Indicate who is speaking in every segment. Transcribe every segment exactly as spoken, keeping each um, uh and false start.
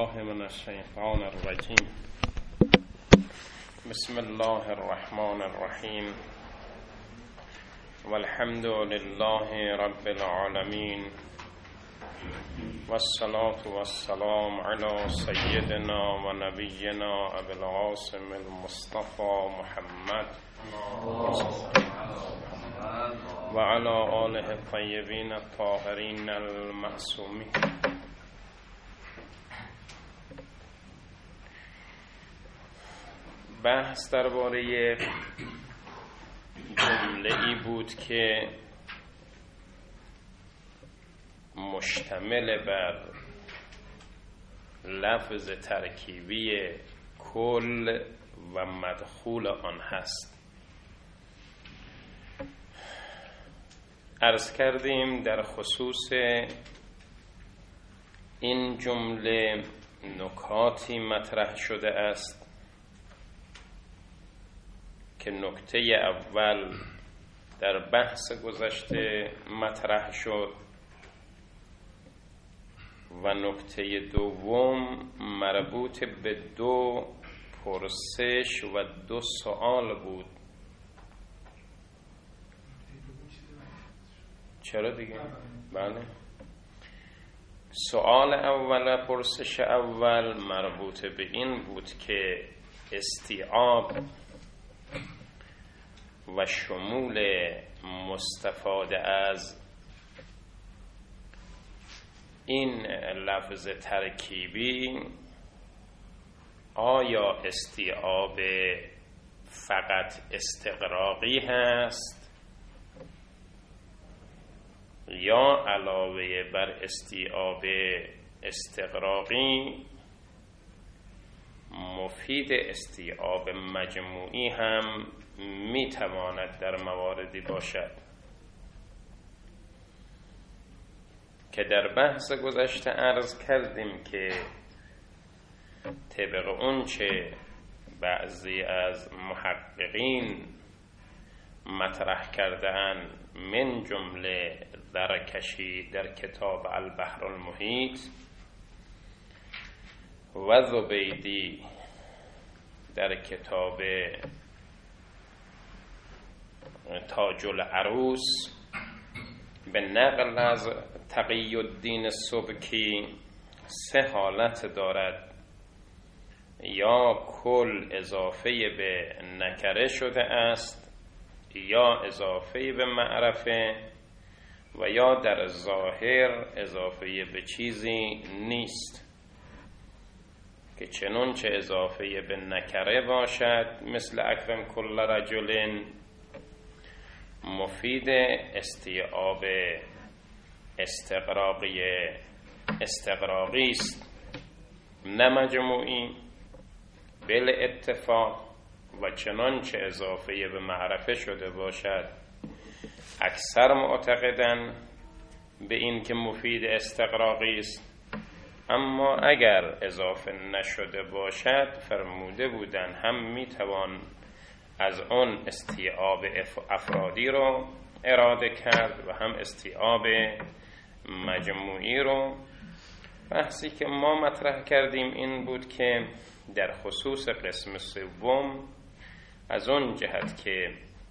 Speaker 1: بالله من الشیطان الرجیم. بسم الله الرحمن الرحیم. والحمد لله رب العالمین، والصلاة والسلام على سیدنا و نبینا ابی القاسم المصطفى محمد و علی آله الطیبین الطاهرین المعصومین. بحث درباره جمله‌ای بود که مشتمل بر لفظ ترکیبی کل و مدخول آن هست. عرض کردیم در خصوص این جمله نکاتی مطرح شده است که نکته اول در بحث گذشته مطرح شد و نکته دوم مربوط به دو پرسش و دو سوال بود. چرا دیگه؟ بله. سوال اول، پرسش اول مربوط به این بود که استیعاب و شمول مستفاده از این لفظ ترکیبی آیا استیعاب فقط استقراقی هست یا علاوه بر استیعاب استقراقی مفید استیعاب مجموعی هم می تواند در مواردی باشد که در بحث گذشته عرض کردیم که طبق اون چه بعضی از محققین مطرح کردن من جمله زرکشی در کتاب البحر المحیط و زبیدی در کتاب تاج العروس به نقل از تقی الدین سبکی سه حالت دارد: یا کل اضافه به نکره شده است، یا اضافه به معرفه، و یا در ظاهر اضافه به چیزی نیست که چنون چه اضافه به نکره باشد مثل اکرم کل رجل مفید استیعاب استقراقی استقراقی است نه مجموعی بل اتفاق، و چنانچه اضافه به معرفه شده باشد اکثر معتقدن به این که مفید استقراقی است. اما اگر اضافه نشده باشد فرموده بودن هم میتوان از اون استیعاب افرادی رو اراده کرد و هم استیعاب مجموعی رو. بحثی که ما مطرح کردیم این بود که در خصوص قسم سوم از اون جهت که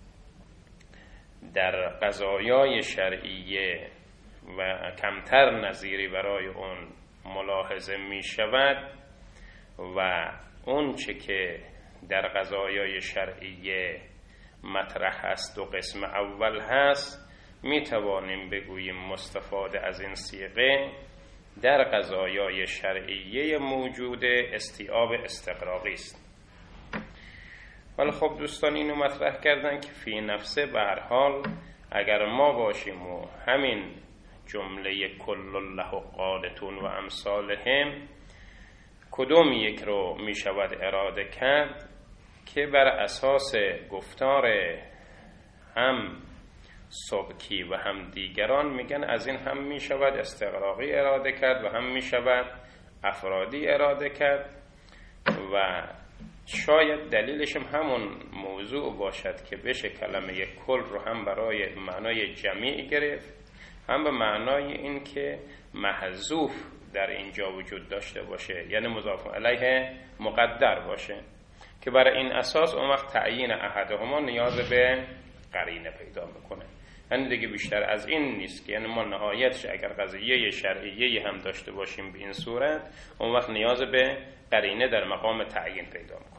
Speaker 1: در قضایای شرعیه و کمتر نظیری برای اون ملاحظه می شود و اون چه که در قضایای شرعیه مطرح است و قسم اول هست می توانیم بگوییم مستفاده از این صیغه در قضایای شرعیه موجود استیعاب استقراقی است. ولی خب دوستان اینو مطرح کردن که فی نفسه به هر حال اگر ما باشیم و همین جمله کل الله قانتون و امثالهم کدوم یک رو می شود اراده کرد که بر اساس گفتار هم سبکی و هم دیگران میگن از این هم می شود استقراقی اراده کرد و هم می شود افرادی اراده کرد و شاید دلیلش هم همون موضوع باشد که بشه کلمه کل رو هم برای معنای جمیع گرفت هم به معنای این که محذوف در اینجا وجود داشته باشه، یعنی مضاف علیه مقدر باشه، که برای این اساس اون وقت تعیین احدهما نیاز به قرینه پیدا میکنه. یعنی دیگه بیشتر از این نیست که یعنی ما نهایتش اگر قضیه شرعیه هم داشته باشیم به این صورت، اون وقت نیاز به قرینه در مقام تعیین پیدا میکنه.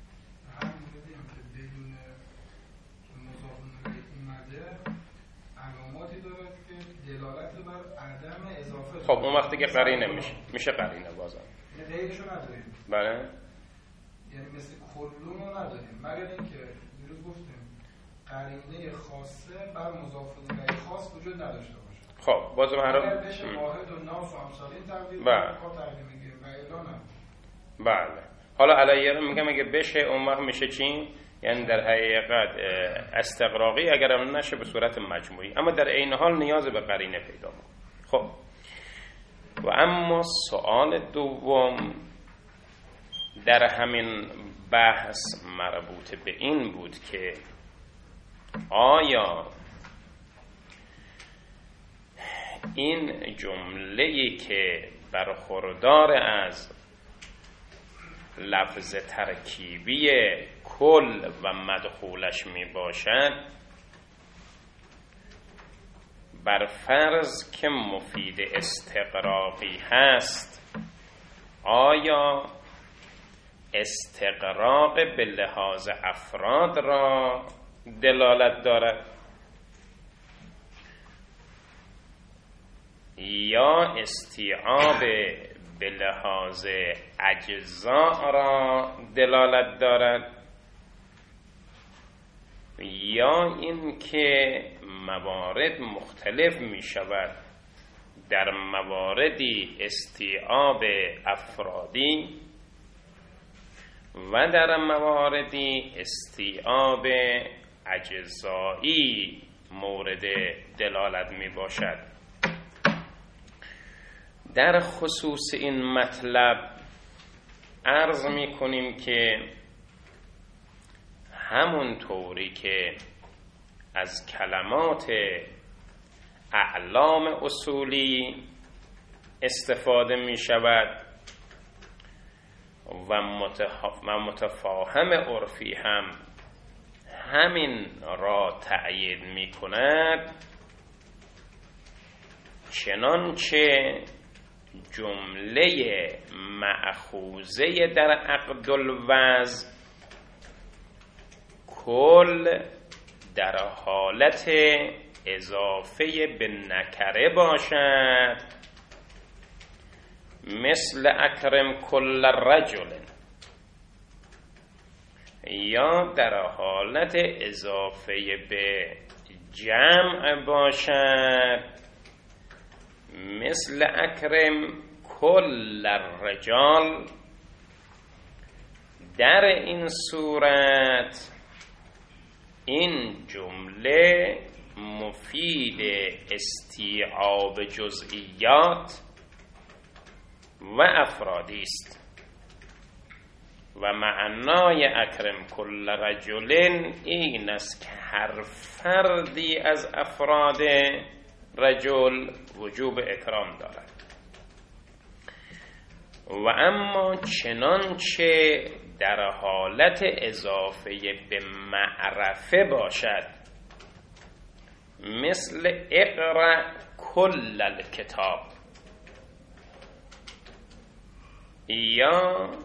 Speaker 1: خب اون وقتی که قرینه میشه میشه قرینه بازم
Speaker 2: غیرشو نداریم.
Speaker 1: بله،
Speaker 2: یعنی مثل کلون رو نداریم، مگر اینکه دیروز گفتیم قرینه خاصه بر مضاف الیه خاص وجود نداشته باشه.
Speaker 1: خب بازم هر
Speaker 2: اگر بشه واحد و ناس و امثالین تقدیر
Speaker 1: بله
Speaker 2: کار تقدیر میگیریم و الا نه.
Speaker 1: بله، حالا علیه رو میگم اگه بشه اون وقت میشه چی؟ یعنی در حقیقت استقراقی اگر هم نشه به صورت مجموعی، اما در این حال نیاز به قرینه پیدا میکنه. خب و اما سوال دوم در همین بحث مربوط به این بود که آیا این جمله‌ای که برخوردار از لفظ ترکیبی کل و مدخولش می باشد، بر فرض که مفید استقراقی هست، آیا استقراق به لحاظ افراد را دلالت دارد یا استیعاب به لحاظ اجزاء را دلالت دارد، یا اینکه موارد مختلف می شود، در مواردی استیعاب افرادی و در مواردی استیعاب اجزایی مورد دلالت می باشد. در خصوص این مطلب عرض می کنیم که همون طوری که از کلمات اعلام اصولی استفاده می شود و متفاهم عرفی هم همین را تأیید می کند، چنانچه جمله مأخوذه در عقد الوضع کل در حالت اضافه به نکره باشد، مثل اکرم کل رجل، یا در حالت اضافه به جمع باشد، مثل اکرم کل الرجال. در این صورت این جمله مفید استیعاب جزئیات و افرادی است و معنای اکرم کل رجل این است که هر فردی از افراد رجل وجوب اکرام دارد. و اما چنانچه در حالت اضافه به معرفه باشد، مثل اقرأ کل الکتاب یا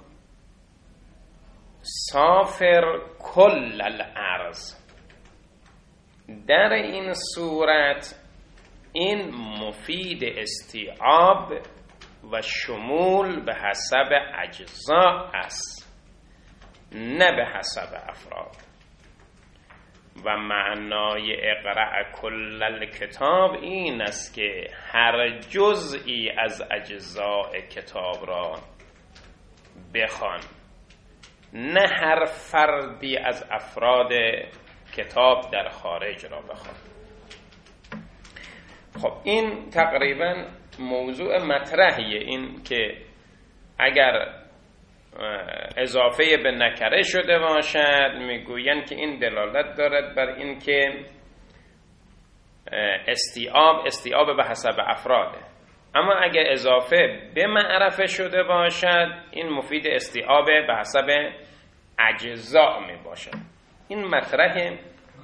Speaker 1: سافر کل الارض، در این صورت این مفید استیعاب و شمول به حسب اجزا است، نه به حسب افراد. و معنای اقرأ کل الکتاب این است که هر جزئی از اجزاء کتاب را بخوان، نه هر فردی از افراد کتاب در خارج را بخوان. خب این تقریبا موضوع مطرحیه، این که اگر اضافه به نکره شده باشد میگویند که این دلالت دارد بر این که استیعاب استیعاب به حسب افراده، اما اگه اضافه به معرفه شده باشد این مفید استیعاب به حسب اجزا می باشد. این مطرح
Speaker 2: دومی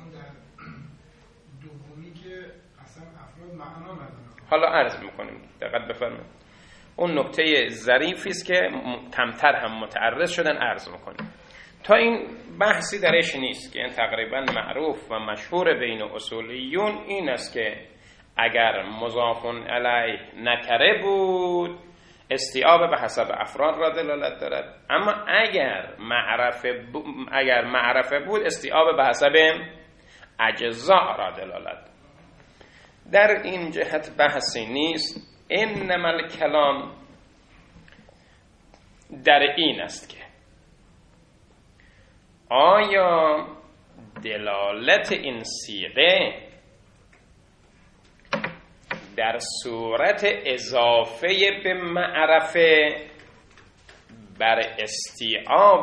Speaker 2: که اصلا افراد معنا نداره.
Speaker 1: حالا عرض میکنیم، دقت بفرمایید. اون نکته ظریفی است که کمتر هم متعرض شدن عرض میکنیم. تا این بحثی درش نیست که این تقریبا معروف و مشهور بین اصولیون این است که اگر مضاف الیه نکره بود استیعاب به حسب افراد را دلالت دارد، اما اگر معرفه ب... اگر معرفه بود استیعاب به حسب اجزا را دلالت دارد. در این جهت بحثی نیست. انما الکلام در این است که آیا دلالت این صیغه در صورت اضافه به معرفه بر استیعاب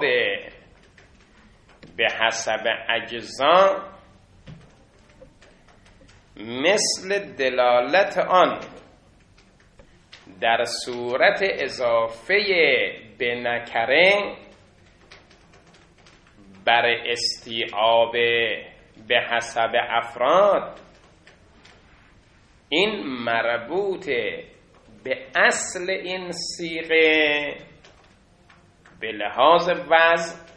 Speaker 1: به حسب اجزا مثل دلالت آن در صورت اضافه به نکره بر استیعاب به حسب افراد این مربوط به اصل این صیغه به لحاظ وضع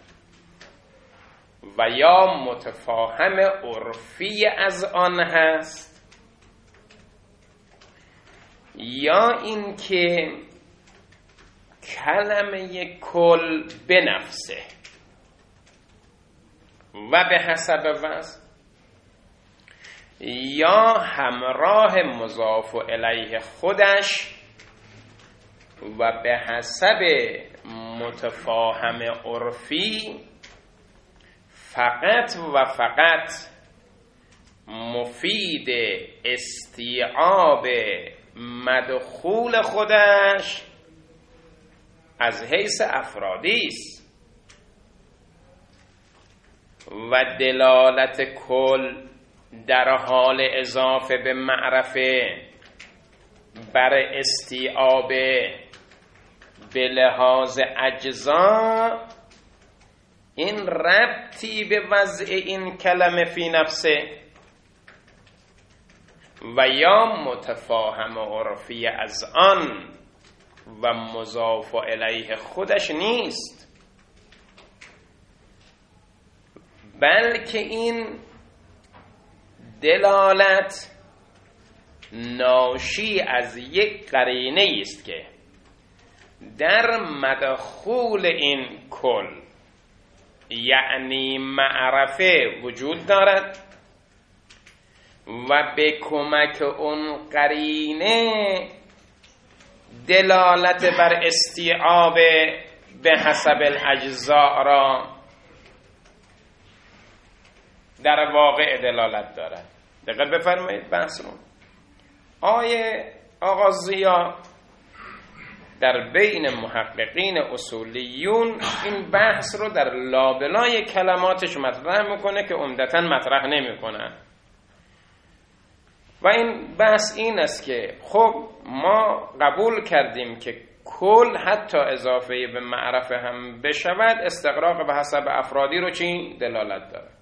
Speaker 1: و یا متفاهم عرفی از آن هست، یا اینکه کلمه کل به نفسه و به حسب وضع یا همراه مضاف الیه خودش و به حسب متفاهم عرفی فقط و فقط مفید استیعاب مدخول خودش از حیث افرادی است و دلالت کل در حال اضافه به معرفه بر استیعاب به لحاظ اجزا این ربطی به وضع این کلمه فی نفسه و یا متفاهم عرفی از آن و مضاف الیه خودش نیست، بلکه این دلالت ناشی از یک قرینه است که در مدخول این کل یعنی معرفه وجود دارد و به کمک اون قرینه دلالت بر استیعاب به حسب الاجزاء را در واقع دلالت دارد. دقیق بفرمایید بحث رو. آیه آقا ضیا در بین محققین اصولیون این بحث رو در لابلای کلماتش مطرح میکنه که عمدتاً مطرح نمیکنه و این بحث این است که خب ما قبول کردیم که کل حتی اضافه به معرفه هم بشود استقراق به حسب افرادی رو چی دلالت داره،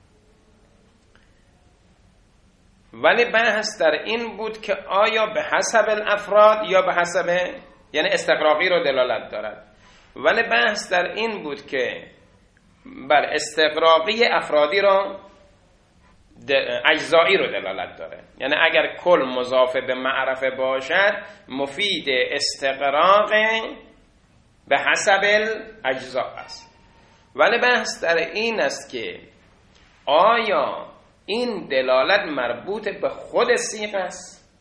Speaker 1: ولی بحث در این بود که آیا به حسب الافراد یا به حسب، یعنی استقراقی رو دلالت دارد، ولی بحث در این بود که بر استقراقی افرادی رو اجزایی رو دلالت داره، یعنی اگر کل مضاف به معرفه باشد مفید استقراق به حسب الاجزا است، ولی بحث در این است که آیا این دلالت مربوط به خود صیغه است؟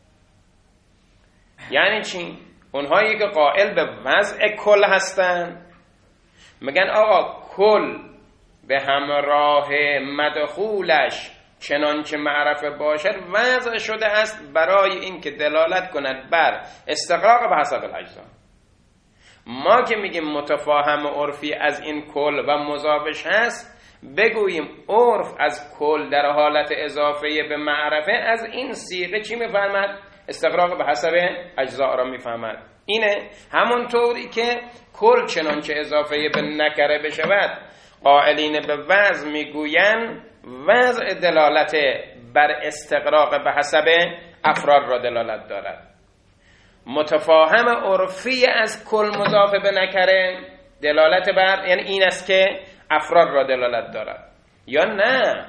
Speaker 1: یعنی چی؟ اونهایی که قائل به وضع کل هستن میگن آقا کل به همراه مدخولش چنانچه معرفه باشد وضع شده است برای اینکه دلالت کند بر استقراق به حسب الاجزا. ما که میگیم متفاهم عرفی از این کل و مضافش هست بگوییم عرف از کل در حالت اضافه به معرفه از این صیغه چی میفهمد؟ استغراق به حسب اجزاء را میفهمد. اینه همونطوری که کل چنانچه اضافه به نکره بشود قائلین به وضع میگویند وضع دلالت بر استغراق به حسب افراد را دلالت دارد. متفاهم عرفی از کل مضاف به نکره دلالت بر یعنی این است که افراد را دلالت دارد، یا نه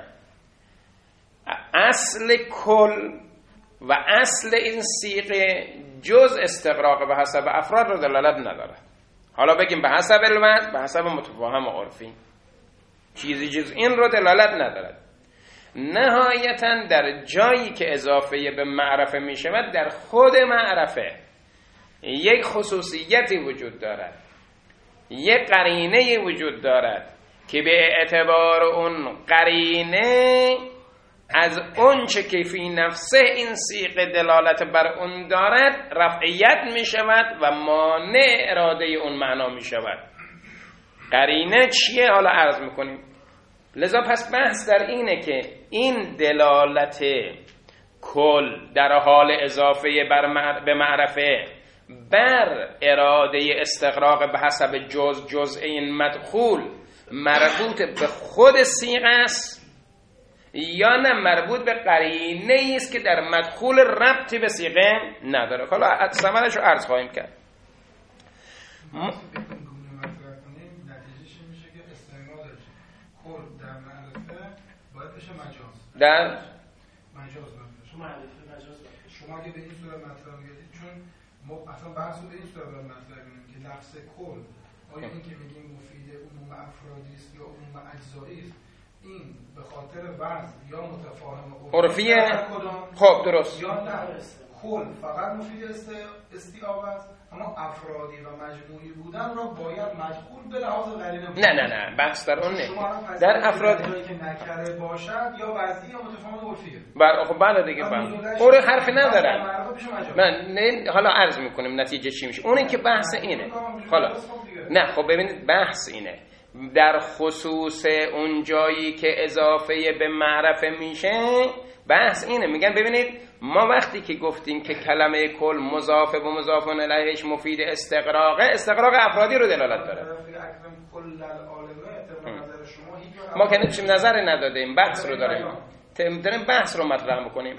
Speaker 1: اصل کل و اصل این صیغه جز استغراق به حسب افراد را دلالت ندارد. حالا بگیم به حسب الوضع، به حسب متفاهم عرفی، چیزی جز این را دلالت ندارد. نهایتا در جایی که اضافه به معرفه می شود در خود معرفه یک خصوصیتی وجود دارد، یک قرینه وجود دارد که به اعتبار اون قرینه از اون چه که فی نفسه این صیغه دلالت بر اون دارد رفعیت می شود و مانع اراده اون معنا می شود. قرینه چیه؟ حالا عرض میکنیم. لذا پس بحث در اینه که این دلالت کل در حال اضافه بر به معرفه بر اراده استغراق به حسب جز جز این مدخول مربوط به خود صیغه است یا نه مربوط به قرینه است که در مدخول ربطی به صیغه نداره. حالا ثمرش رو عرض خواهیم کرد. م... در
Speaker 2: مجاز مطلب شما مجاز شما اگه به این صورت مطلب میگید، چون ما اصلا بحث رو به این صورت مطلب میگیم که لفظ کل آیا این که میگیم مفید عموم افرادی است یا عموم اجزایی است، این به خاطر وضع یا متفاهم
Speaker 1: عرفیه؟ خب درست.
Speaker 2: یا نه کل فقط مفید استیعاب است، اما افرادی و مجموعی بودن را باید مجبور به لحاظ قرینه بود.
Speaker 1: نه نه نه بحث در اون نه. در افراد
Speaker 2: که نکره باشد یا وضعی یا متفاهم عرفیه.
Speaker 1: بر خب بعد دیگه فهم. اون حرفی ندارم. من نه حالا عرض میکنیم نتیجه چی میشه. اون که بحث اینه. حالا نه خب ببینید بحث اینه. در خصوص اون جایی که اضافه به معرفه میشه بحث اینه. میگن ببینید ما وقتی که گفتیم که کلمه کل مضاف و مضاف الیهش مفید استغراقه، استغراق افرادی رو دلالت داره. ما که نمیشیم نظر ندادیم، بحث رو داریم، داریم بحث رو مطرح میکنیم.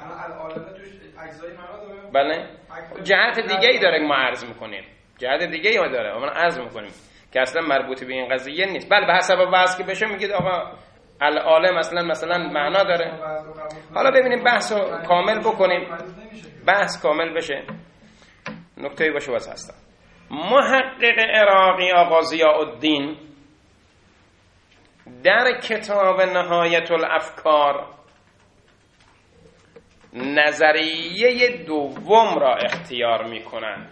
Speaker 1: بله جهت دیگه ای داره ما عرض میکنیم، جهت دیگه ای ما داره ما عرض میکنیم که اصلا مربوط به این قضیه نیست. بله به حسب وضع که بشه میگید آقا العالم اصلا مثلا معنا داره. حالا ببینیم بحث رو کامل بکنیم، بحث کامل بشه، نکته‌ای باشه واسه هستم. محقق عراقی آقا ضیاءالدین در کتاب نهایت الافکار نظریه دوم را اختیار می کنند.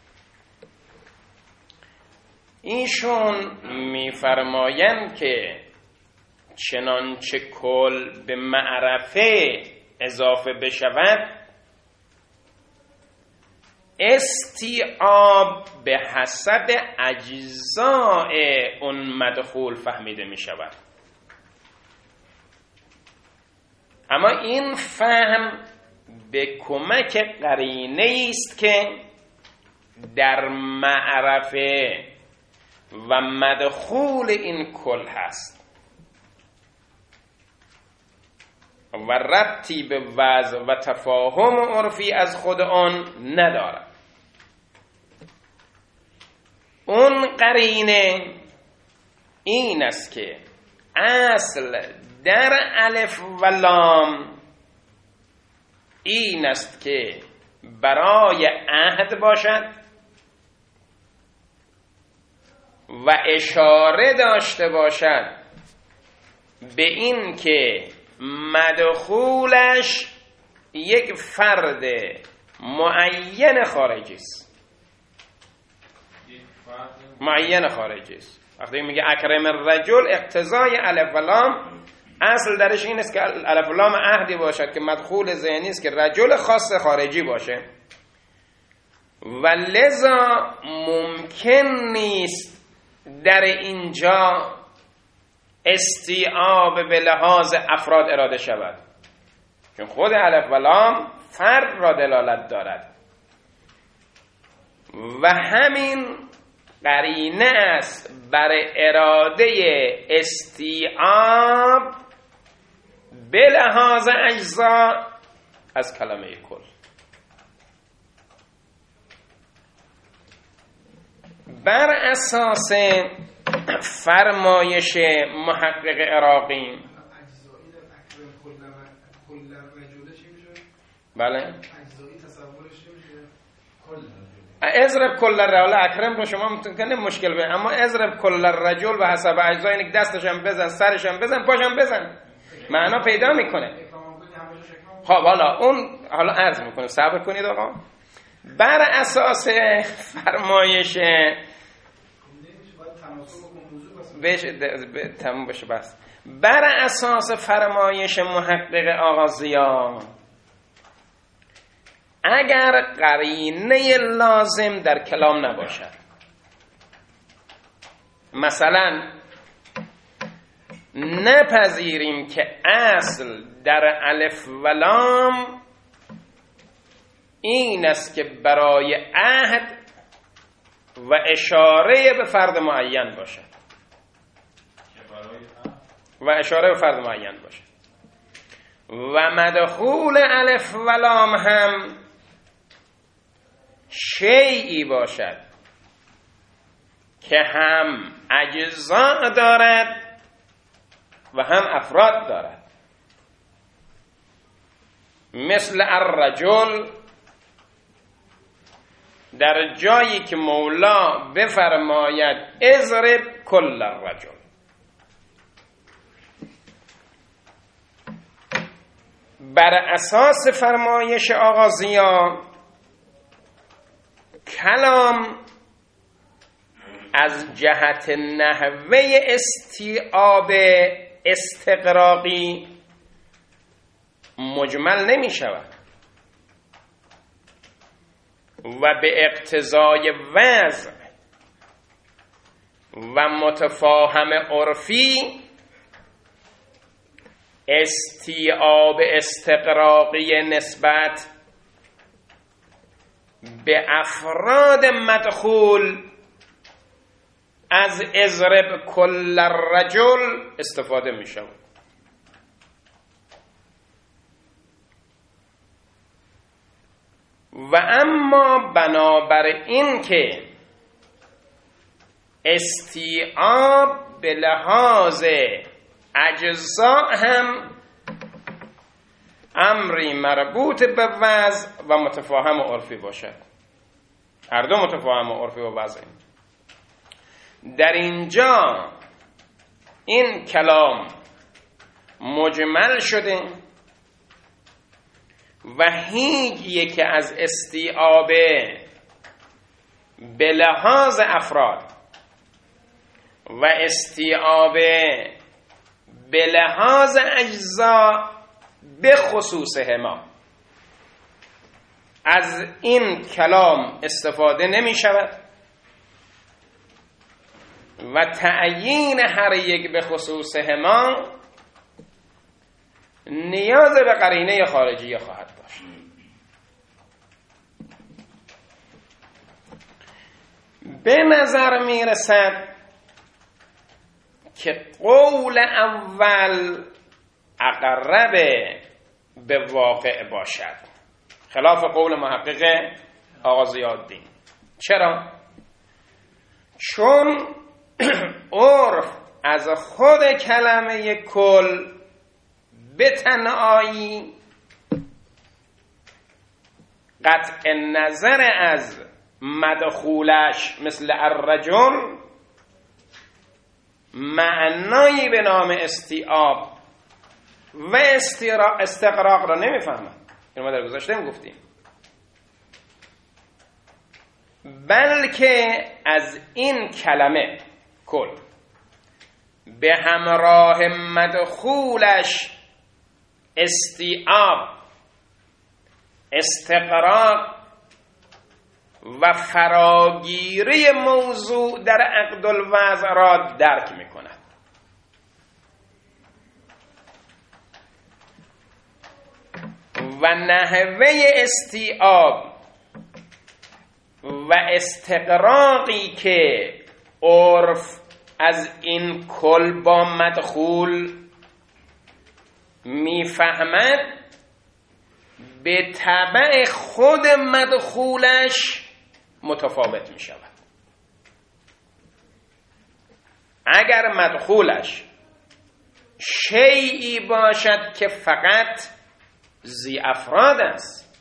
Speaker 1: ایشون میفرمایند که چنانچه کل به معرفه اضافه بشود استیعاب به حسب اجزاء اون مدخول فهمیده می شود. اما این فهم به کمک قرینه است که در معرفه و مدخول این کل هست و ربطی به وضع و تفاهم عرفی از خود آن ندارد. اون قرینه این است که اصل در الف و لام این است که برای عهد باشد و اشاره داشته باشد به این که مدخولش یک فرد معین خارجی است. معین خارجی است. وقتی میگه اکرم الرجل اقتضای الف و لام اصل درش این است که الف و لام عهدی باشد که مدخول ذهنی است که رجل خاص خارجی باشه و لذا ممکن نیست در اینجا استیعاب به لحاظ افراد اراده شود، چون خود الف و لام فرد را دلالت دارد و همین قرینه است بر اراده استیعاب به لحاظ اجزا از کلمه کل. بر اساس فرمایش محقق عراقی بله
Speaker 2: اجزایی تصورش میشه کل
Speaker 1: اضرب کل الرجل اکرم رو شما ممکنه مشکل به، اما اضرب کل الرجل به حسب اجزا، یعنی دستش هم بزن، سرش هم بزن، پاش هم بزن، معنا پیدا میکنه. خب حالا اون حالا عرض میکنه، صبر کنید آقا. بر اساس فرمایش بهش تموم بشه بس. بر اساس فرمایش محقق آقا ضیا، اگر قرینه لازم در کلام نباشد، مثلا نپذیریم که اصل در الف و لام این است که برای عهد و اشاره به فرد معین باشد و اشاره به فرد معین باشد و مدخول الف و لام هم شیئی باشد که هم اجزاء دارد و هم افراد دارد، مثل الرجل در جایی که مولا بفرماید اضرب کل الرجل. بر اساس فرمایش آقا ضیا کلام از جهت نحوه استیعاب استقراقی مجمل نمی شود و به اقتضای وضع و متفاهم عرفی استیعاب استقراقی نسبت به افراد مدخول از اضرب کل الرجل استفاده می شود. و اما بنابر این که استیعاب به لحاظ اجزا هم امری مربوط به وضع و متفاهم عرفی باشد، هر دو متفاهم عرفی و وضعی، در اینجا این کلام مجمل شده و هیچ یک از استیعاب به لحاظ افراد و استیعاب به لحاظ اجزا به خصوص هما از این کلام استفاده نمی شود و تعیین هر یک به خصوص هما نیاز به قرینه خارجی خواهد داشت. به نظر می رسد که قول اول اقرب به واقع باشد، خلاف قول محقق آقا ضیاءالدین. چرا؟ چون عرف از خود کلمه کل به تنهایی قطع نظر از مدخولش مثل الرجل معنایی به نام استیعاب و استقراق را نمیفهمد. این ما در گذشته هم گفتیم، بلکه از این کلمه کل به همراه مدخولش استیعاب، استقراق و فراگیری موضوع در عقد الوضع را درک می کند. و نحوه استیعاب و استقراقی که عرف از این کل با مدخول میفهمد به تبع خود مدخولش متفاوت می شود. اگر مدخولش شیئی باشد که فقط ذی افراد است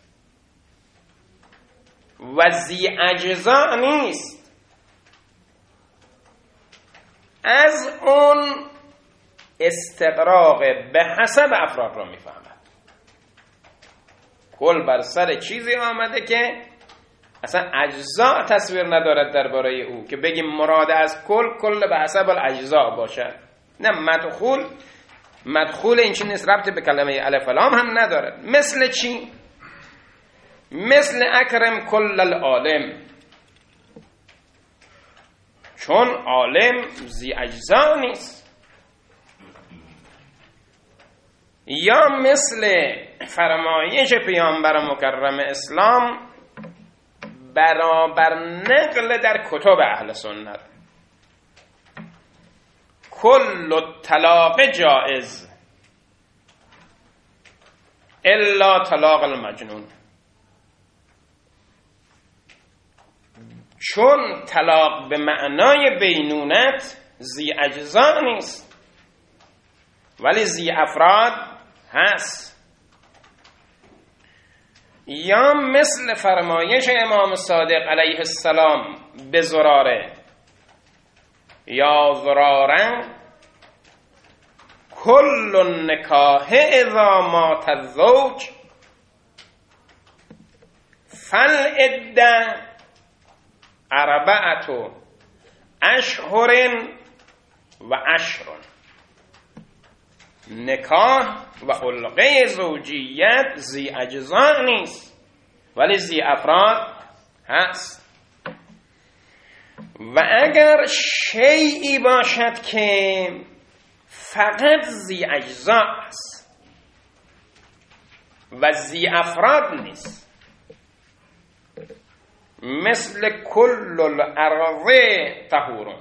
Speaker 1: و ذی اجزا نیست، از اون استقراق به حسب افراد را میفهمد. کل بر سر چیزی آمده که اصلا اجزا تصویر ندارد درباره او که بگیم مراد از کل کل به حسب الاجزا باشد. نه، مدخول مدخول این چیز نیست، ربط به کلمه الف و لام هم ندارد. مثل چی؟ مثل اکرم کل العالم، چون عالم ذی اجزا نیست. یا مثل فرمایش پیامبر مکرم اسلام برابر نقل در کتب اهل سنت، کل الطلاق جائز الا طلاق المجنون، چون طلاق به معنای بینونت ذی اجزا نیست ولی ذی افراد هست. یا مثل فرمایش امام صادق علیه السلام به زراره، یا زراره کل النکاح اذا مات الزوج فالعده اربعة اشهر و عشر. نکاح و علقه زوجیت ذی اجزا نیست ولی ذی افراد هست. و اگر شیئی باشد که فقط ذی اجزا است و ذی افراد نیست، مثل کل الارض طهور،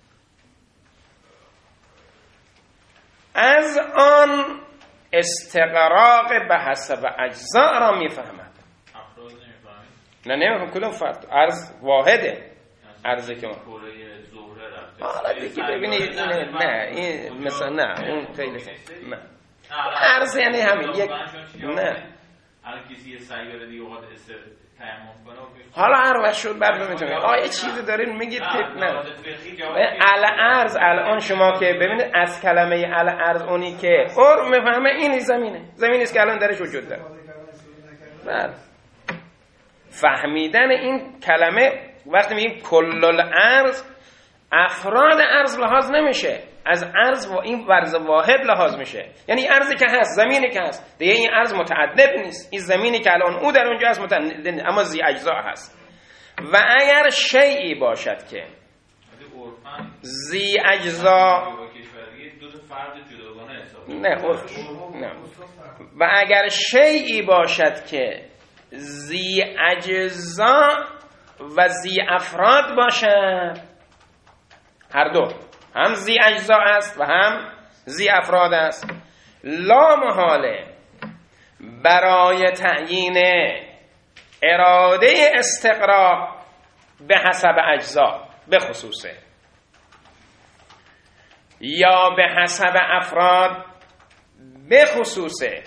Speaker 1: از آن استقراق به حسب اجزا را میفهمد. نه نه کدوم فرد؟ ارز واحده، ارزه که حالا دیگه ببینید نه نه این مثلا نه اون خیلی نه ارز یعنی همین یک نه حالا هر وقت شد بعد ببینید آیا چیزی دارین میگید که نه ال ارز. الان شما که ببینید از کلمه ال ارز اونی که اور میفهمه این زمینه، زمینی است که الان درش وجود داره. بعد فهمیدن این کلمه وقتی میگیم کل الارض، افراد ارز لحاظ نمیشه، از ارز و این ورز واحد لحاظ میشه، یعنی ارزی که هست، زمینی که هست دیگه. این ارز متعدد نیست، این زمینی که الان او در اونجا هست متعدد اما ذی اجزا هست. و اگر شیئی باشد که ذی اجزا نه عرف نه و اگر شیئی باشد که ذی اجزا و ذی افراد باشد، هر دو هم ذی اجزا است و هم ذی افراد است، لا محاله برای تعیین اراده استقراق به حسب اجزا به خصوصه یا به حسب افراد به خصوصه.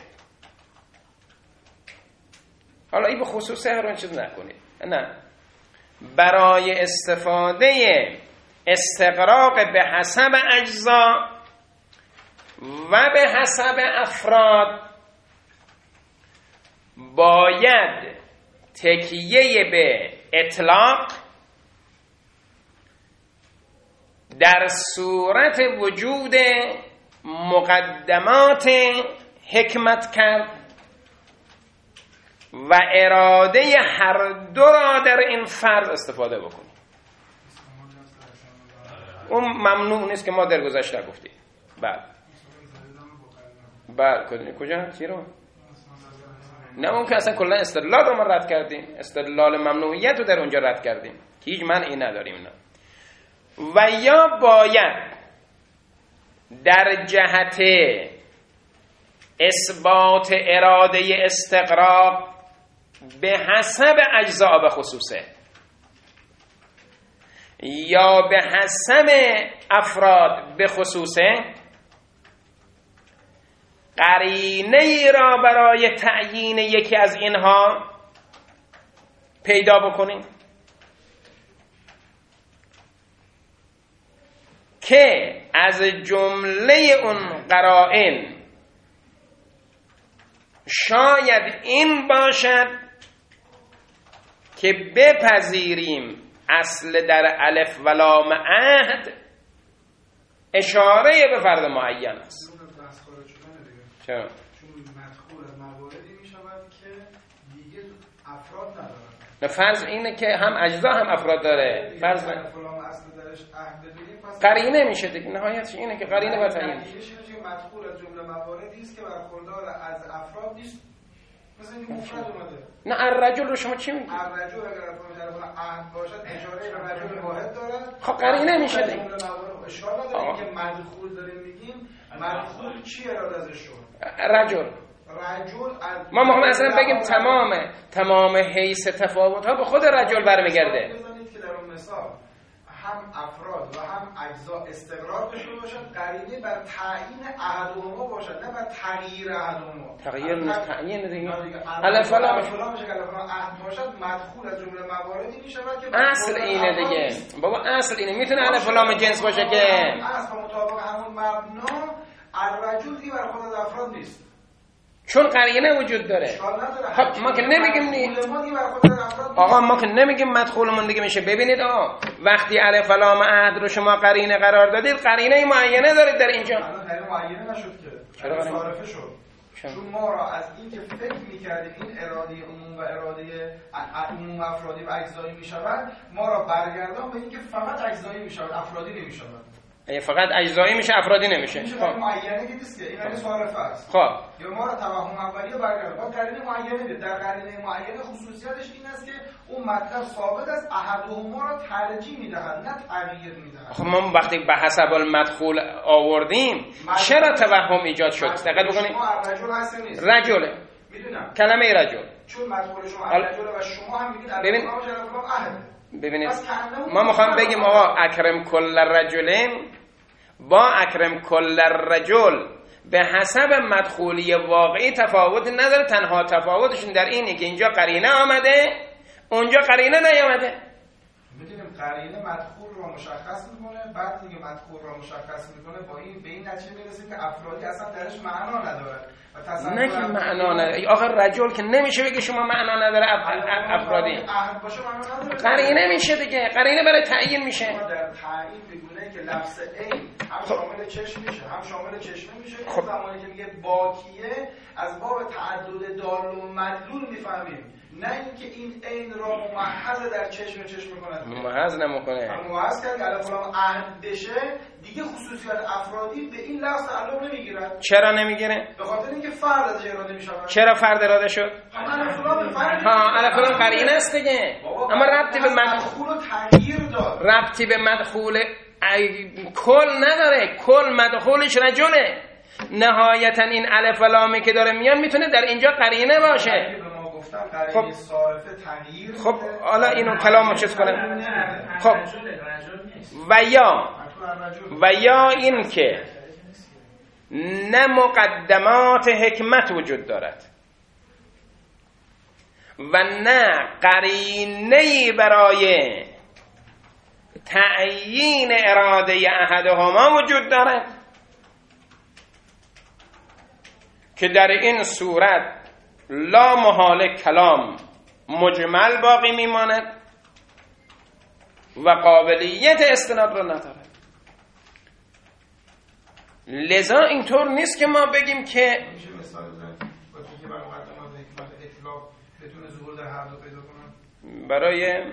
Speaker 1: حالا این به خصوصه هر اون چیز نکنید، نه، برای استفاده استقراق به حسب اجزا و به حسب افراد باید تکیه به اطلاق در صورت وجود مقدمات حکمت کرد و اراده هر دو را در این فرض استفاده بکنیم. اون ممنوع نیست که ما در گذشته گفتیم. بعد بعد کدوم کجا چی رو نه اون که اصلا کلا استدلال رو ما رد کردیم، استدلال ممنوعیت رو در اونجا رد کردیم که هیچ منعی نداریم. نه. و یا باید در جهت اثبات اراده استقراق به حسب اجزا به خصوصه یا به حسب افراد به خصوصه قرینه ای را برای تعیین یکی از اینها پیدا بکنیم که از جمله اون قرائن شاید این باشد که بپذیریم اصل در الف و لام عهد اشاره به فرد معین است. چرا؟
Speaker 2: چون مدخول از مواردی می شود که دیگه افراد ندارن.
Speaker 1: نه فرض اینه که هم اجزا هم افراد داره. فرض
Speaker 2: فلان اصل درش عهد بگیریم پس
Speaker 1: قرینه میشه دیگه. نهایتش اینه که قرینه بر تعیین میشه.
Speaker 2: مدخول از جمله مواردی است که برخوردار از افراد نیست. مثلا این مفرد اومده.
Speaker 1: نه الرجل رو شما چی میگید؟
Speaker 2: الرجل اگر در عهد باشد اشاره به رجل واحد داره.
Speaker 1: خب قرینه میشه دیگه.
Speaker 2: اشکال نداره که مدخول داریم میگیم. مدخول چی اراده ازش شد؟
Speaker 1: رجل
Speaker 2: رجل
Speaker 1: ما میخوام اصلا بگیم تمام تمام حیث تفاوت ها به خود رجل برمیگرده.
Speaker 2: بزنید که در اون مثال هم افراد و هم اجزا استقرار داشته باشد قرینه بر تعیین احدهما باشد نه بر تغییر احدهما.
Speaker 1: تغییر نیست تعیین دیگه.
Speaker 2: الف فلان فلان میشه که الف فلان عهد باشد مدخول از جمله مواردی میشود که
Speaker 1: اصل اینه دیگه. بابا اصل اینه میتونه الف فلان جنس باشه که
Speaker 2: اصل مطابق همون مبنا الرجل دیگه بر خود از افراد نیست.
Speaker 1: چون قرینه وجود داره. خب ما که نمیگیم نی آقا ما که نمیگیم مدخولمون دیگه میشه. ببینید آقا وقتی الف لام عهد رو شما قرینه قرار دادید قرینه معینه دارید در اینجا.
Speaker 2: الان قرینه معینه نشد که چرا صارفه شد؟ چون ما را از این که فکر می‌کردیم این اراده عموم و اراده عموم افرادی و اجزایی میشود ما را برگردان به اینکه فقط اجزایی میشود افرادی نمیشود.
Speaker 1: فقط اجزایی میشه افرادی نمیشه.
Speaker 2: خب معینه که نیست که این همین صارفه است.
Speaker 1: خب
Speaker 2: یا ما را توهم اولیه برگردون با قرینه معینه بید. در قرینه معینه خصوصیتش این است که اون مطلب ثابت است احدهما را ترجیح میدهد نه تغییر میدهد.
Speaker 1: خب ما وقتی به حسب المدخول آوردیم چرا توهم ایجاد شد؟ دقت بکنید.
Speaker 2: شما رجل هست نیست؟
Speaker 1: رجله.
Speaker 2: میدونم.
Speaker 1: کلمه رجل.
Speaker 2: چون مدخول شما رجل و شما هم میگید
Speaker 1: ببین
Speaker 2: عهد.
Speaker 1: ببینید ما میخوام بگیم آقا اکرم کل رجلین با اکرم کل رجل به حسب مدخولی واقعی تفاوت نداره. تنها تفاوتشون در اینه که اینجا قرینه آمده اونجا قرینه نیامده.
Speaker 2: میدونیم قرینه مدخول رو مشخص میکنه بعد دیگه مدخول رو مشخص میکنه با این به این نتیجه میرسه که افرادی اصلا درش معنا نداره.
Speaker 1: نه که معنا نداره. آخه رجل که نمیشه بگه شما معنا نداره افرادی. قرینه میشه دیگه. قرینه برای تعیین میشه.
Speaker 2: در تعیین بگونه که لفظ عین هم شامل چشم میشه هم شامل چشمه میشه. خب زمانی که میگه باکیه از باب تعدد دال و مدلول میفهمیم نه اینکه این عین را ممحض در چشم چشم کند.
Speaker 1: ممحض نمیکنه.
Speaker 2: ممحض کرد که الف لام عهد بشه دیگه خصوصیات افرادی به این لفظ تعلق نمیگیرد.
Speaker 1: چرا نمیگیره؟
Speaker 2: به خاطر اینکه فرد از اراده میشود.
Speaker 1: چرا فرد اراده شد؟
Speaker 2: الف لام فرد.
Speaker 1: ها الف لام قرینه است دیگه. اما ربطی به
Speaker 2: مدخول و تغییر داد.
Speaker 1: ربطی به مدخول کل نداره. کل مدخولش رجله. نهایتا این الف لامی که داره میان میتونه در اینجا قرینه باشه.
Speaker 2: خب صارفه تغییر.
Speaker 1: خب حالا اینو کلامو چیز کنم. خب و یا و یا این که نه مقدمات حکمت وجود دارد و نه قرینه‌ای برای تعیین اراده احدهما وجود دارد که در این صورت لا محال کلام مجمل باقی میماند و قابلیت استناد را ندارد. لذا اینطور نیست که ما بگیم که
Speaker 2: میشه مثال بزنید با اینکه بر مقدمات حکمت اطلاق بتونه ظهور در هر دو پیدا کنه.
Speaker 1: برای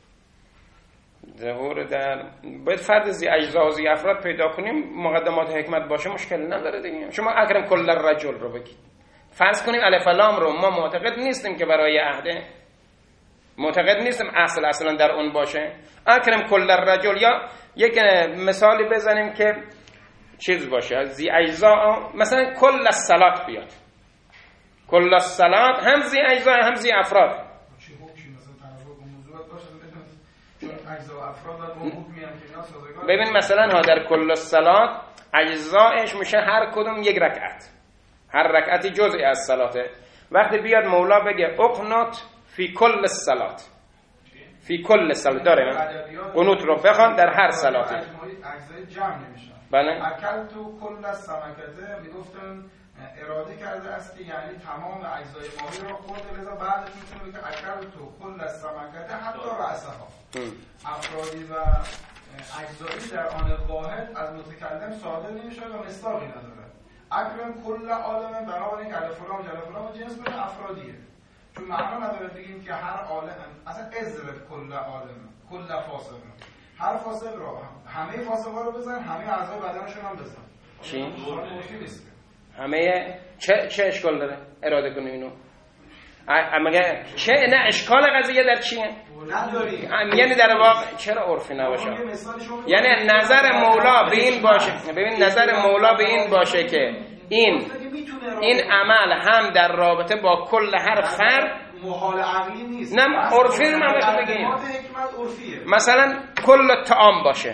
Speaker 1: ظهور در باید فرد زی اجزا و زی افراد پیدا کنیم مقدمات حکمت باشه مشکل نداره دیگه. شما اکرم کل الرجل رو بگید فرض کنیم الف و لام رو ما معتقد نیستیم که برای عهده، معتقد نیستیم اصل اصلا در اون باشه. اکرم کل الرجل، یا یک مثالی بزنیم که چیز باشه زی اجزا، مثلا کل الصلات بیاد، کل الصلات هم زی اجزا هم زی افراد.
Speaker 2: چه حکمی مثلا تناسب با موضوعات باشه چون اجزا و افراد با حکمی هم که اینا سازگار.
Speaker 1: ببین مثلا ها در کل الصلات اجزاش میشه هر کدوم یک رکعت، هر رکعتی جزئی از صلاته. وقتی بیاد مولا بگه اقنت فی کل الصلات، فی کل الصلات داره قنوت رو بخوان در هر صلاتی،
Speaker 2: اجزای جمع نمیشن.
Speaker 1: بله.
Speaker 2: اکل تو کل السمکته میگفتن اراده کرده است که یعنی تمام اجزای ماهی رو خورده، لذا بعد میتونه بگه اکل تو کل السمکته حتی رأسها. افرادی و اجزایی در آن واحد از متکلم صادر نمیشه و مصداقی نداره. اکرم کل عالم، بنابراین الف و لام جلف و لام جنس بین افرادیه، چون معنا نداره بگیم که هر عالم اصلا اضرب کل عالم کل فاسق، هر فاسق رو همه فاسقا رو بزن، همه اعضای بدنشون هم بزن.
Speaker 1: چی؟
Speaker 2: نیست.
Speaker 1: همه چه چه اشکال داره اراده کنیم اینو؟ مگه چه نه اشکال قضیه در چیه؟
Speaker 2: نداری.
Speaker 1: یعنی در واقع چرا عرفی نباشه؟ یعنی نظر مولا به این باشه، ببین نظر مولا به این باشه که این این عمل هم در رابطه با کل هر فرد
Speaker 2: محال عقلی نیست.
Speaker 1: نه عرفی ما بهش بگیم. مثلا کل طعام باشه،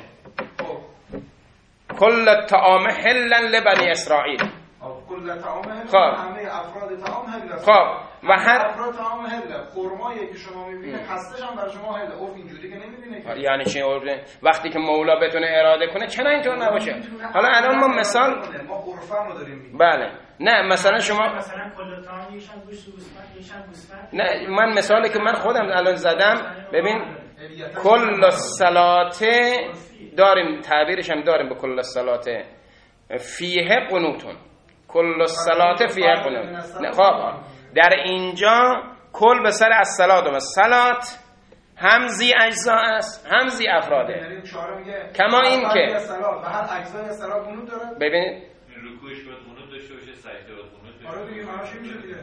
Speaker 1: کل طعام حلا لبنی اسرائیل،
Speaker 2: کل طعام حلا،
Speaker 1: خب
Speaker 2: همه افراد طعام حلا،
Speaker 1: خب و هر
Speaker 2: افراد طعام حلا، خرمایی که شما میبینید هستش هم برای شما حلا. عرف اینجوری که نمیبینه.
Speaker 1: یعنی چی عرف؟ وقتی که مولا بتونه اراده کنه چرا اینطور نباشه؟ حالا الان ما مثال
Speaker 2: ما عرفم رو داریم میگیم.
Speaker 1: بله. نه مثلا شما
Speaker 3: مثلا کل طعام یشان گوشت و گوسفند یشان گوسفند.
Speaker 1: نه من مثالی که من خودم الان زدم، ببین کل الصلات داریم، تعبیرش هم داریم به کل الصلات فیه قنوتون، کل الصلات فیه قنوت. خب در اینجا کل به سر از صلات و صلات همزی اجزا است همزی افراده، کما این که
Speaker 2: و هر اجزای صلات قنوت داره.
Speaker 1: ببینید
Speaker 4: رکوعش باید قنوت داشته باشه، سجده باید قنوت داشته باشه.
Speaker 2: آره دیگه معناش میشه دیگه.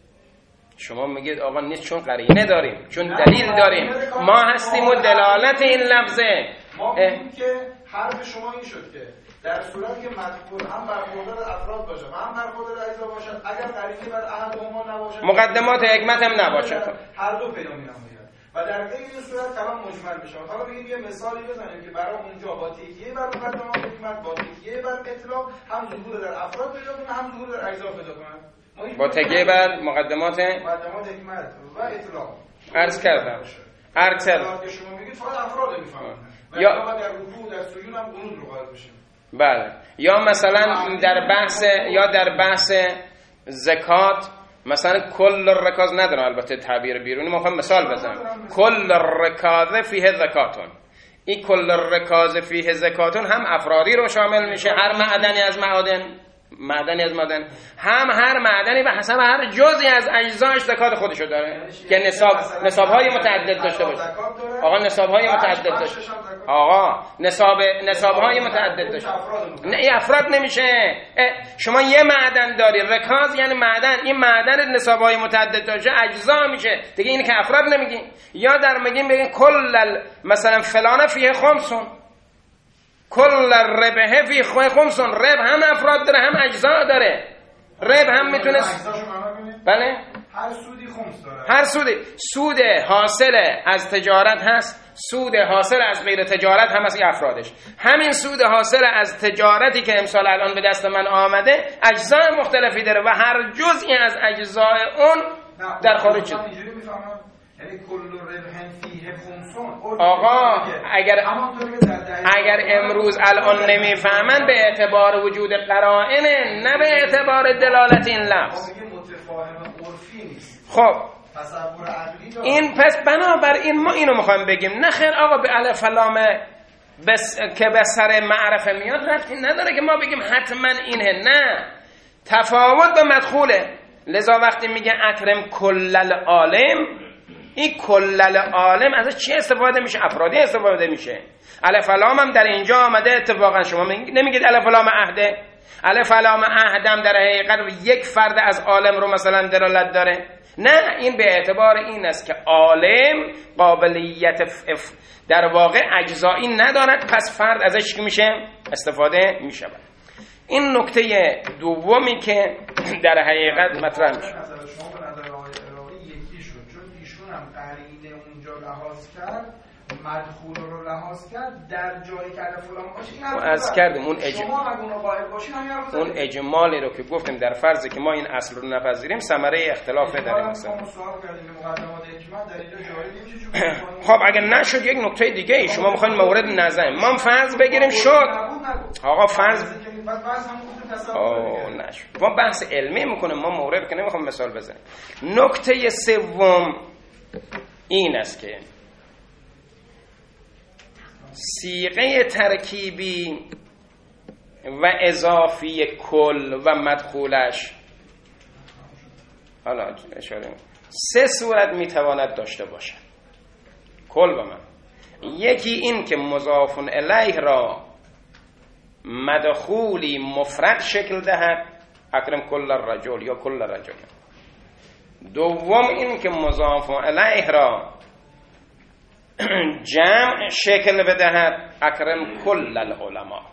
Speaker 1: شما میگید آقا نیست چون قرینه داریم، چون دلیل داریم، ما هستیم و دلالت این لفظه.
Speaker 2: ما میگیم که حرف شما این شد که در صورتی که مدخول هم برخوردار افراد باشه و هم برخوردار اجزا باشد، اگر قرینه بر احدهما نباشد،
Speaker 1: مقدمات حکمت هم نباشه،
Speaker 2: هر دو پیدا می‌نماید و در غیر این صورت کلام مجمل میشه. حالا بگیم یه مثالی بزنیم که برای اونجا با تکیه بر مقدمات حکمت، با تکیه بر اطلاق هم ظهور در افراد پیدا کنه، هم ظهور در اجزا پیدا کنه.
Speaker 1: با تکیه بر مقدمات
Speaker 2: مقدمات حکمت و اطلاق
Speaker 1: عرض کردم. عرض کردم
Speaker 2: که شما میگید فقط افراد میفهمن،
Speaker 1: یا
Speaker 2: در رکوع در سجود هم قنوت رو قائل بشیم.
Speaker 1: بله. یا مثلا در بحث یا در بحث زکات مثلا کل رکاز ندارم، البته تعبیر بیرونی ما خواهم مثال بزنم، کل رکاز فیه زکاتون، این کل رکاز فیه زکاتون هم افرادی رو شامل میشه، هر معدنی از معادن، معدنی از معدن، هم هر معدنی به حسب هر جزئی از اجزاش زکات خودشو داره که نصاب نصاب‌های متعدد داشته باشه. آقا نصاب‌های متعدد داشته، آقا نصاب نصاب‌های متعدد داشته. نه این افراد نمیشه. شما یه معدن داری، رکاز یعنی معدن، این معدن نصاب‌های متعدد داشته اجزا میشه دیگه، این که افراد نمیگیم. یا در میگیم بگیم کل مثلا فلان فیه خمسون، کل ربه فی خمسون، رب هم افراد داره هم اجزا داره، رب هم میتونه بله
Speaker 2: هر سودی خمس داره،
Speaker 1: هر سودی، سود حاصل از تجارت هست، سود حاصل از غیر تجارت هم از افرادش، همین سود حاصل از تجارتی که امسال الان به دست من آمده اجزای مختلفی داره و هر جزئی از اجزای اون در خارج شده.
Speaker 2: یعنی کل ربح فیه خمسون.
Speaker 1: آقا اگر اگر امروز الان نمیفهمن به اعتبار وجود قرائن، نه به اعتبار دلالت این لفظ. خب این پس بنابر این ما اینو میخوایم بگیم، نه خیر آقا به الف لام بس که به سر معرفه میاد ربطی نداره که ما بگیم حتما اینه، نه، تفاوت به مدخوله. لذا وقتی میگه اکرم کل العالم، این کل العالم از چی استفاده میشه؟ افرادی استفاده میشه. الف لام هم در اینجا آمده اتفاقا، شما نمیگید الف لام عهده، الف لام عهدم در حقیقت یک فرد از عالم رو مثلا دلالت داره؟ نه، این به اعتبار این است که عالم قابلیت اف در واقع اجزایی ندارد، پس فرد ازش که میشه استفاده میشود. این نکته دومی که در حقیقت مطرح میشه.
Speaker 2: شما به نظر آقای عراقی یکی شد، چون ایشون هم قرینه اونجا لحاظ کرد، مدخول رو لحاظ کرد، در جایی که الف لام باشه این حرف
Speaker 1: از کردیم اون اج...
Speaker 2: شما اگه اون قائل باشین همین حرف
Speaker 1: اون اجمالی رو که گفتیم در فرضی که ما این اصل رو نپذیریم ثمره اختلاف داریم. مثلا
Speaker 2: ما سوال کردیم مقدمات حکمت در اینجا جاری نمیشه.
Speaker 1: خب اگه نشد یک نکته دیگه ای شما میخواین مورد نظر ما فرض بگیریم شد. آقا فرض آه نشد. ما بحث علمی میکنیم، ما مورد که نمیخوام مثال بزنیم. نکته سوم این است که صیغه ترکیبی و اضافی کل و مدخولش، حالا اشاره سه صورت میتواند داشته باشد کل و من. یکی این که مضاف الیه را مدخولی مفرد شکل دهد، اکرم کل الرجل یا کل رجل. دوم این که مضاف الیه را جمع شکل بدهد، اکرم کل العلماء.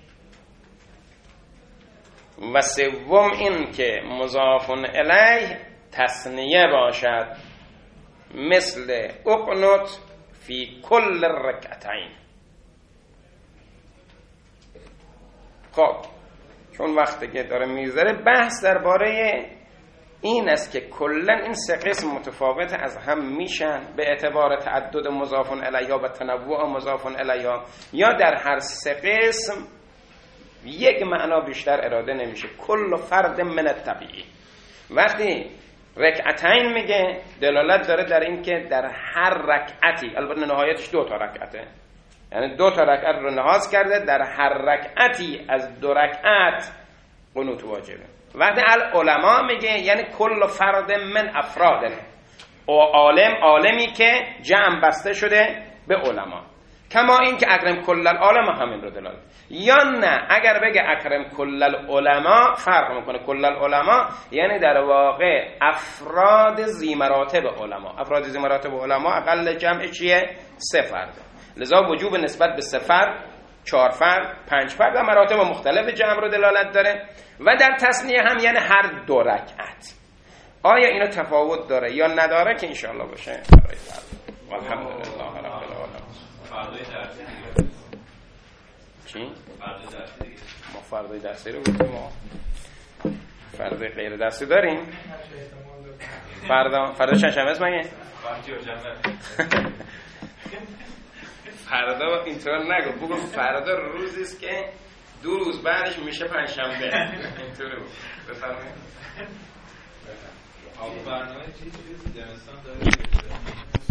Speaker 1: و سوم این که مضاف الیه تثنیه باشد، مثل اقنت فی کل رکعتین. خب چون وقتی که داره میذاره بحث درباره این است که کلا این سه قسم متفاوت از هم میشن به اعتبار تعدد مضاف الیها و تنوع مضاف الیها، یا در هر سه قسم یک معنا بیشتر اراده نمیشه. کل فرد من الطبیعی وقتی رکعتین میگه دلالت داره در این که در هر رکعتی، البته نهایتش دو تا رکعته، یعنی دو تا رکعت رو لحاظ کرده، در هر رکعتی از دو رکعت قنوت واجبه. وقتی العلماء میگه یعنی کل فرد من افراد، و عالم عالمی که جمع بسته شده به علما، کما این که اکرم کل العالم همین رو دلالت. یا نه اگر بگه اکرم کل العلماء فرق میکنه. کل العلماء یعنی در واقع افراد ذی مراتب علما. افراد ذی مراتب علما اقل جمع چیه؟ سه فرد. لذا وجوب نسبت به سه فرد، چهار فرد، پنج فرد و مراتب مختلف جمع رو دلالت داره. و در تثنیه هم یعنی هر دو رکعت. آیا اینو تفاوت داره یا نداره که انشاءالله باشه برای فرد. والحمدلله رب العالمین.
Speaker 4: فردای درسی دیگه.
Speaker 1: چی؟
Speaker 4: فردای درسی دیگه.
Speaker 1: ما فردای درسی رو گفتیم. ما فردای غیر درسی داریم. فردا فردا چند شنبه است مگه؟ فردا اینطور نگو، بگو فردا روزی است که دو روز بعدش میشه پنج شنبه. اینطوری بود. بفرمایید.
Speaker 4: برنامه چی چیزی زمستان داره؟